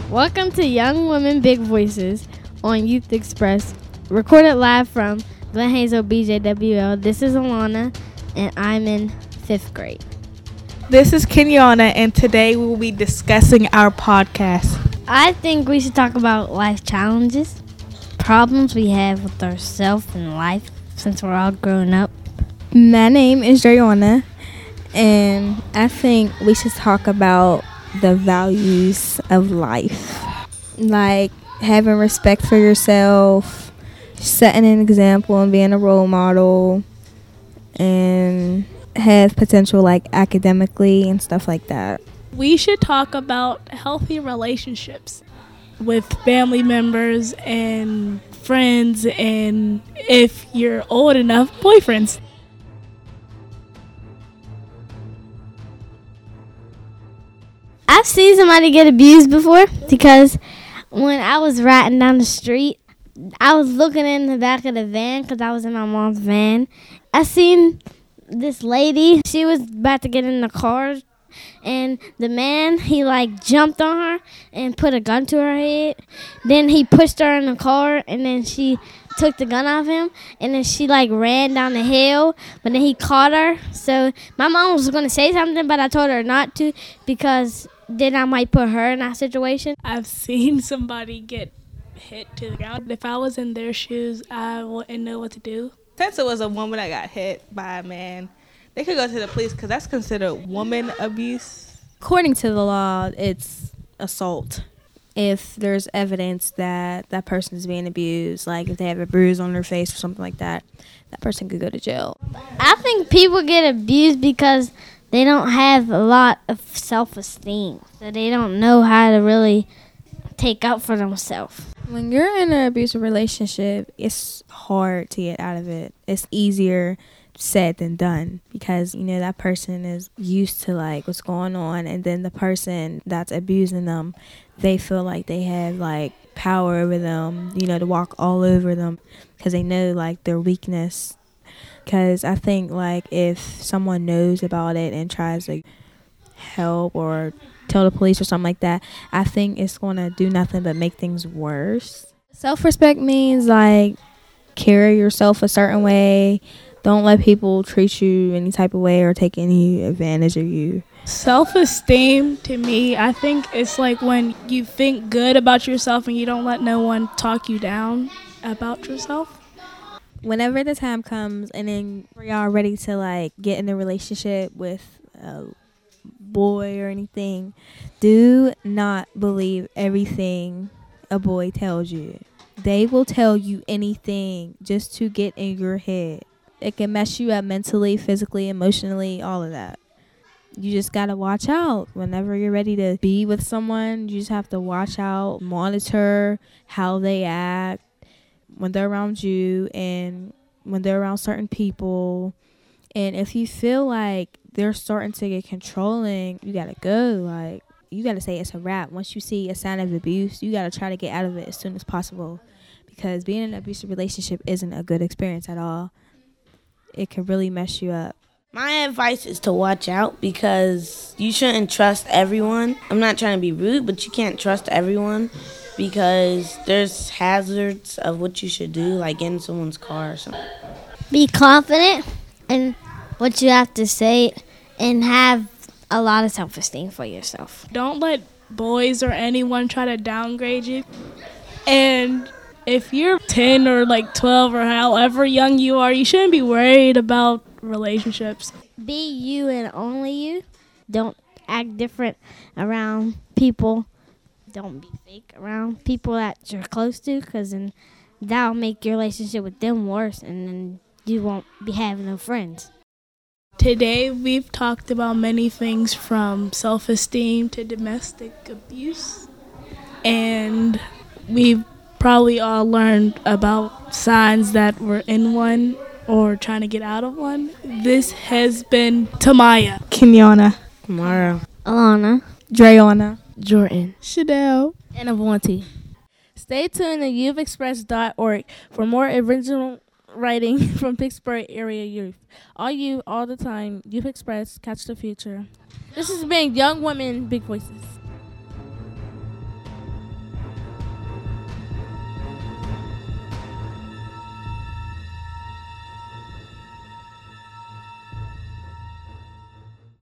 Welcome to Young Women Big Voices on Youth Express, recorded live from Glen Hazel BJWL. This is Alana, and I'm in 5th grade. This is Kenyana, and today we will be discussing our podcast. I think we should talk about life challenges, problems we have with ourselves in life since we're all grown up. My name is Jayona, and I think we should talk about the values of life, like having respect for yourself, setting an example and being a role model, and have potential like academically and stuff like that. We should talk about healthy relationships with family members and friends, and if you're old enough, boyfriends. I've seen somebody get abused before because when I was riding down the street, I was looking in the back of the van because I was in my mom's van. I seen this lady. She was about to get in the car, and the man, he like jumped on her and put a gun to her head. Then he pushed her in the car, and then she took the gun off him, and then she like ran down the hill, but then he caught her. So my mom was going to say something, but I told her not to because then I might put her in that situation. I've seen somebody get hit to the ground. If I was in their shoes, I wouldn't know what to do. Since it was a woman that got hit by a man, they could go to the police because that's considered woman abuse. According to the law, it's assault. If there's evidence that that person is being abused, like if they have a bruise on their face or something like that, that person could go to jail. I think people get abused because they don't have a lot of self-esteem. So they don't know how to really take up for themselves. When you're in an abusive relationship, it's hard to get out of it. It's easier said than done because, you know, that person is used to like what's going on, and then the person that's abusing them, they feel like they have like power over them, you know, to walk all over them because they know like their weakness. Because I think like if someone knows about it and tries to help or tell the police or something like that, I think it's going to do nothing but make things worse. Self-respect means like carry yourself a certain way. Don't let people treat you any type of way or take any advantage of you. Self-esteem, to me, I think it's like when you think good about yourself and you don't let no one talk you down about yourself. Whenever the time comes and then y'all ready to like get in a relationship with a boy or anything, do not believe everything a boy tells you. They will tell you anything just to get in your head. It can mess you up mentally, physically, emotionally, all of that. You just got to watch out. Whenever you're ready to be with someone, you just have to watch out, monitor how they act when they're around you and when they're around certain people. And if you feel like they're starting to get controlling, you got to go. Like, you got to say it's a wrap. Once you see a sign of abuse, you got to try to get out of it as soon as possible because being in an abusive relationship isn't a good experience at all. It can really mess you up. My advice is to watch out because you shouldn't trust everyone. I'm not trying to be rude, but you can't trust everyone because there's hazards of what you should do, like getting someone's car or something. Be confident in what you have to say and have a lot of self-esteem for yourself. Don't let boys or anyone try to downgrade you. And if you're 10 or like 12 or however young you are, you shouldn't be worried about relationships. Be you and only you. Don't act different around people. Don't be fake around people that you're close to because then that'll make your relationship with them worse and then you won't be having no friends. Today we've talked about many things from self-esteem to domestic abuse, and we've probably all learned about signs that we're in one or trying to get out of one. This has been Tamaya, Kenyana, Tomorrow. Alana, Drayona, Jordan, Shadell, and Avanti. Stay tuned to youthexpress.org for more original writing from Pittsburgh area youth. All you, all the time. Youth Express, catch the future. This has been Young Women, Big Voices.